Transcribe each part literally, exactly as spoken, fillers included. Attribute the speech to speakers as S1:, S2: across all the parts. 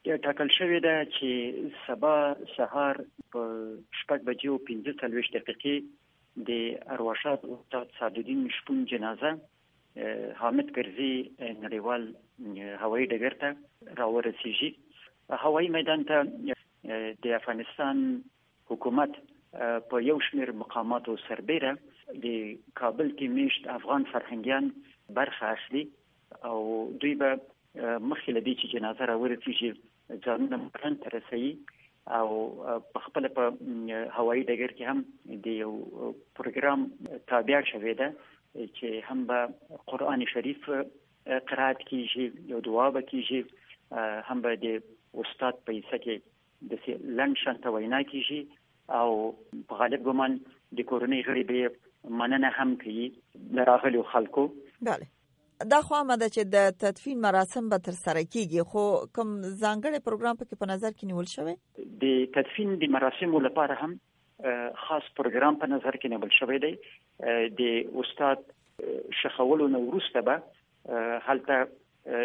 S1: ټاکل شوې ده چې سبا سهار په شپږ بجې او پنځه څلوېښت دقیقې د ارواښاد استاد سعدالدین شپون جنازه حامد کرزي نړیوال هوایي ډګر ته راورسیږي. هوایي میدان ته د افغانستان حکومت په یو شمېر مقاماتو سربیره د کابل کې میشت افغان فرهنګیان برخه اخلي او دوی به مخکې له دې چې جنازه راورسیږي ځانونه مکان ته رسوي او په خپله په هوایي ډګر کې هم د یو پروګرام تابع شوی ده چې هم به قرآن شریف قرائت کیږي، یو دعا به کیږي، هم به د استاد په حصه کې د لنډ شانته وینا کیږي او په غالب ګمان د کورنۍ غړي به مننه هم کوي له راغلو خلکو.
S2: بله، دا خو هم ده چې د تدفین مراسم به تر سره کیږي، خو کوم ځانګړی پروګرام پکې په نظر کې نیول شوی؟
S1: د تدفین د مراسمو لپاره هم خاص پروګرام په نظر کې نیول شوی دی. د استاد شخولو نه وروسته به هلته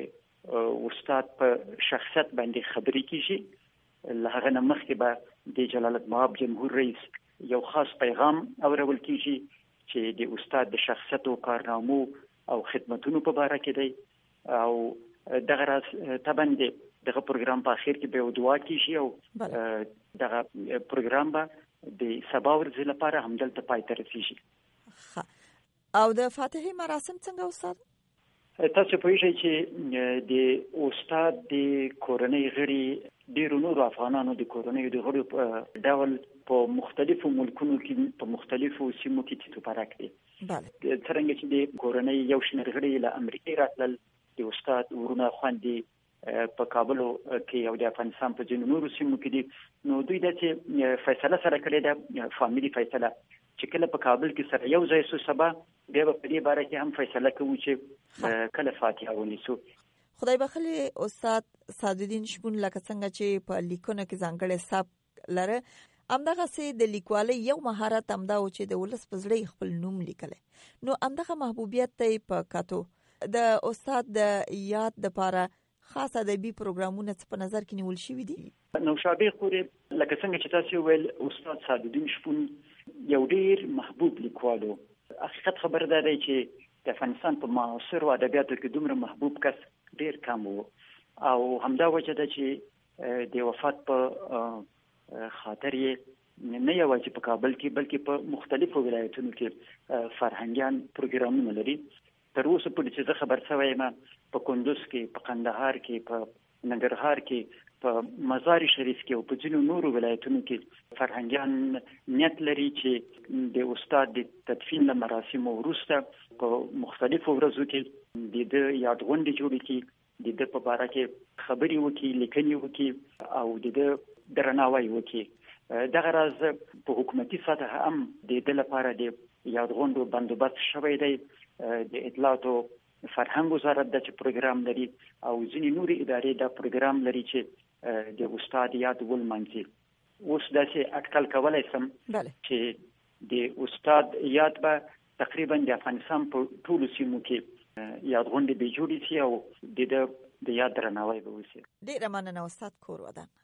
S1: د استاد په شخصیت باندې خبرې کیږي. له هغه نه مخکې به د جلالت مآب جمهور رئیس یو خاص پیغام اورول کیږي چې د استاد د شخصیت او کارنامو او خدمتونو په اړه کې دی او دغه راز طبعا دغه پروګرام په اخر کې به دعا کیږي او دغه پروګرام به د سبا ورځې لپاره همدلته پای ته رسیږي.
S2: او د فاتحې مراسم څنګه استاد؟
S1: تاسو پوهیږئ چې د استاد د کورنۍ غړي ډیرو نورو افغانانو د کورنۍ د غړو په ډول په مختلفو ملکونو کې په مختلفو سیمو کې تطبیق دي.
S2: بله،
S1: څرنګه چې د کورنۍ یو شمېر غړي له امریکای راتلل، د استاد ورونه خويندې په کابل کې او د افغانستان په ځینو نورو سیمو کې دي، نو دوی د فیصله سره کړې ده، فامیلی فیصله چې کله په کابل کې سره یو ځای سو سبا بیا په دې باره کې هم فیصله کوو چې کله فاتحه ونیسو.
S2: خدای بخښي استاد سعدالدین شپون لکه څنګه چې په لیکونو کې ځانګړی سبک لره، همدغه سي د لیکوالۍ یو مهارت همدا و چې د ولس په زړه خپل نوم لیکلی. نو همدغه محبوبیت ته په کاتو د استاد د یاد لپاره خاص ادبي پروګرامونه په نظر کې نیول شوي دي.
S1: نو شابه خوري لکه څنګه چې تاسو ویل استاد سعدالدین شپون یو ډیر محبوب لیکوالو. حقیقت خبر ده چې د افغانستان په معاصر ادبیاتو کې دومره محبوب کس ډیر کم وو او همدا وجه ده چې د وفات په خاطر یې نه یوازې په کابل کې بلکې په مختلفو ولایتونو کې فرهنګیان پروګرامونه لري. تر اوسه پورې چې زه خبر شوی یم په کندوز کې، په قندهار کې، په ننګرهار کې، په مزار شریف کې او په ځینو نورو ولایتونو کې فرهنګیان نیت لري چې د استاد د تدفین له مراسمو وروسته په مختلفو ورځو کې د ده یادغونډې جوړې کړي، د ده په باره کې خبرې وکړي، لیکنې وکړي او د ده درناوی وکړي. دغه راز په حکومتي سطح هم د ده لپاره د یادغونډو بندوبست شوی دی. د اطلاعات او فرهنګ وزارت د پروګرام لري او ځینې نورې ادارې دا پروګرام لري چې د استاد یاد ولمانځي. اوس داسې اټکل کولی سم چې د استاد یاد به تقریبا د افغانستان په ټولو سیمو کې یادغونډې به جوړې شي او د د یاد درناوی به وشي.
S2: ډېره مننه استاد، کور ودان.